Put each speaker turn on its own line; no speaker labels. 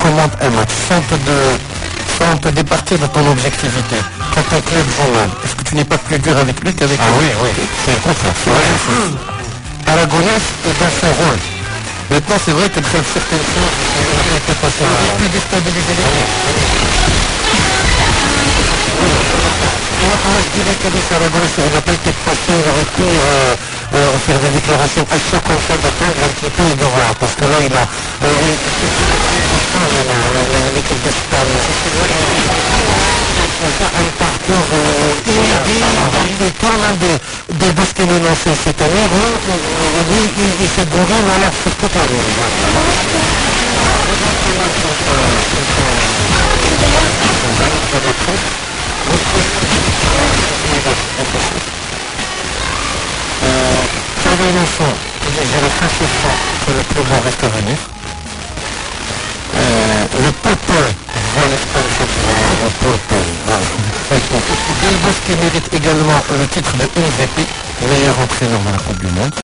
commande un match sans te départir de ton objectivité. Quand ton club joue mal, est-ce que tu n'es pas plus dur avec lui qu'avec lui?
Ah oui, oui, c'est le contraire. C'est la même chose.
Aragonès est dans son rôle. Maintenant, c'est vrai que dans certaines choses, il peut pas plus déstabiliser les gens. Moi, je dirais qu'avec Aragonès, on n'a pas été passé, il aurait pu faire des déclarations à chaque fois d'attendre un petit peu et de voir. Parce que là, il a l'équipe d'Espagne. Un parcours de ce qu'il a lancé cette année, il s'est gouré, mais alors c'est tout à Thierry Lefond, j'avais confiance que le club va rester à venir. Le Popol va l'Espagne championnat. Le Popol, voilà. Delbos qui mérite également le titre de MVP, meilleur entraîneur dans la Coupe du Monde.